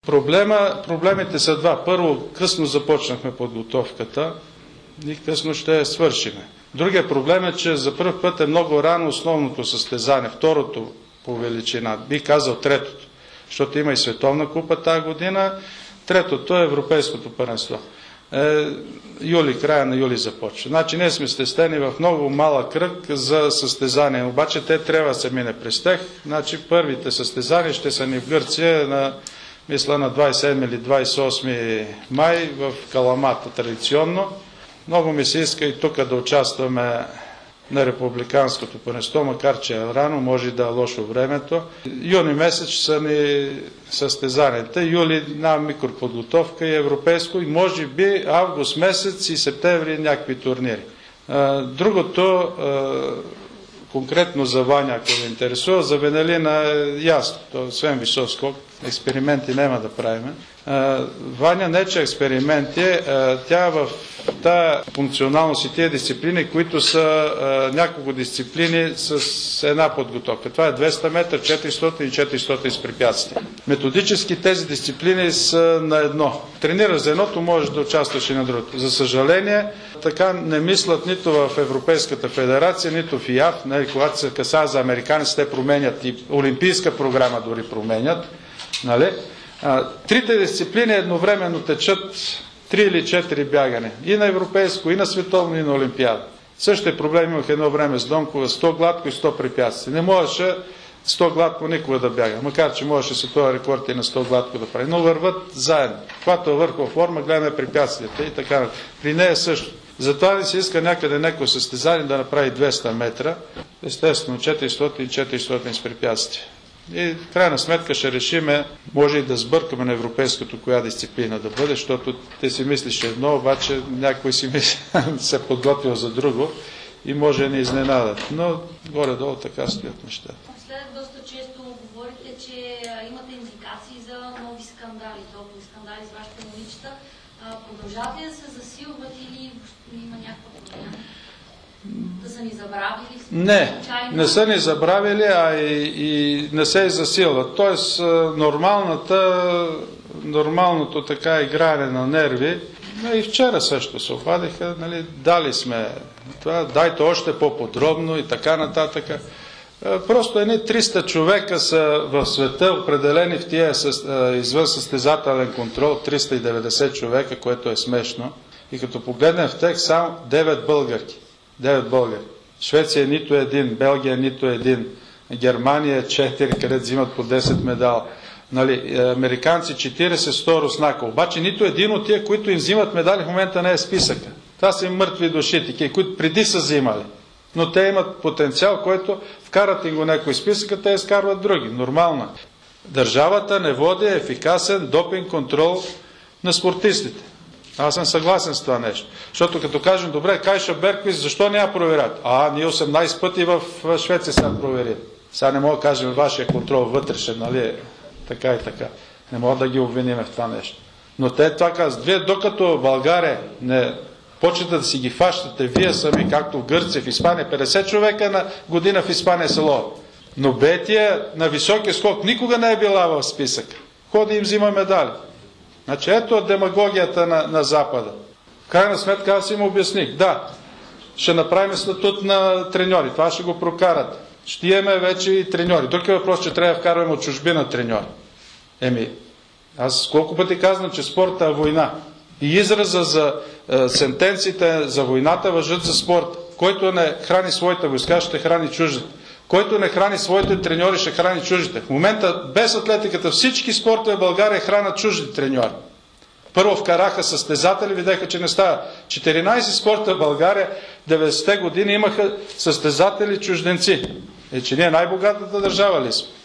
Проблемите са два. Първо, късно започнахме подготовката и късно ще я свършиме. Другия проблем е, че за първ път е много рано основното състезание, второто по величина, би казал третото, защото има и Световна купа тази година, третото е Европейското първенство. Края на юли започва. Значи ние сме стестени в много малък кръг за състезание, обаче те трябва да се мине през тях. Значи първите състезания ще са ни в Гърция мисля на 27 или 28 май в Каламата традиционно. Много ми се иска и тук да участваме на републиканското първенство, макар че е рано, може да е лошо времето. Юни месец са ни състезанията, юли на микроподготовка и европейско, и може би август месец и септември някакви турнири. Другото, конкретно за Ваня, ако ви интересува, за Венелина е ясно. Освен висок скок, експерименти няма да правим. Ваня не че експерименти, тя в тая функционалност и тия дисциплини, които са няколко дисциплини с една подготовка. Това е 200 метра, 400 и 400 с препятствия. Методически тези дисциплини са на едно. Тренираш за едното, можеш да участваш и на другото. За съжаление, така не мислят нито в Европейската федерация, нито в ИАФ. Когато се касае за американците, те променят и олимпийска програма дори променят. Нали? Трите дисциплини едновременно течат 3 или 4 бягане. И на европейско, и на световно, и на олимпиада. Същия проблем имах едно време с Донкова, 100 гладко и 100 препятствия. Не можеше 100 гладко никога да бяга, макар че можеше световен рекорд и на 100 гладко да прави. Но върват заедно. Когато е върхова форма, гледаме препятствията и така. При нея също. Затова ли се иска някъде някой състезание да направи 200 метра, естествено 400 и 400 с препятствия. И в крайна сметка ще решиме, може и да сбъркаме на европейското коя дисциплина да бъде, защото те си мислиш едно, обаче някой си се подготвил за друго и може да ни изненадат. Но горе-долу така стоят нещата. След доста често говорите, че имате индикации за нови скандали, толкова скандали с вашите момичета. Продължавате да се засилват или има някаква промяна? Да са ни забравили? Не са ни забравили, а и не се засилват. Тоест, нормалното така игране на нерви, и вчера също се обадиха, нали, дали сме това, дайте още по-подробно и така нататък. Просто едни 300 човека са в света определени в тия извън състезателен контрол, 390 човека, което е смешно. И като погледнем в тях само 9 българки. 9 българи. Швеция нито един, Белгия нито един, Германия 4, където взимат по 10 медала. Нали, американци 40-100 руснака. Обаче нито един от тия, които им взимат медали, в момента не е списъка. Това са им мъртви души, такива, които преди са взимали. Но те имат потенциал, който вкарат им го някой списъка, те изкарват други. Нормално. Държавата не води ефикасен допинг контрол на спортистите. Аз съм съгласен с това нещо. Защото като кажем, добре, Кайша Берквист, защо няма проверят? Ние 18 пъти в Швеция са проверили. Сега не мога да кажем вашия контрол вътрешен, нали? Така и така. Не мога да ги обвиним в това нещо. Но те това казват. Вие докато в България не почнете да си ги фащате, вие сами, както в Гърция, в Испания, 50 човека на година в Испания се ловят. Но Бетия на високия скок никога не е била в списъка. Ходи им взима медали. Значи ето демагогията на Запада. В крайна сметка аз им обясних. Да, ще направим статут на треньори. Това ще го прокарат. Ще имаме вече и треньори. Друг е въпрос, че трябва да вкарваме от чужбина треньори. Аз колко пъти казвам, че спорта е война. И израза за сентенциите за войната важат за спорта. Който не храни своите войска, ще храни чуждите. Който не храни своите треньори, ще храни чуждите. В момента без атлетиката всички спортове в България хранят чужди треньори. Първо вкараха състезатели, видяха, че не става. 14 спорта в България 90-те години имаха състезатели чужденци. Че ние най-богатата държава ли сме?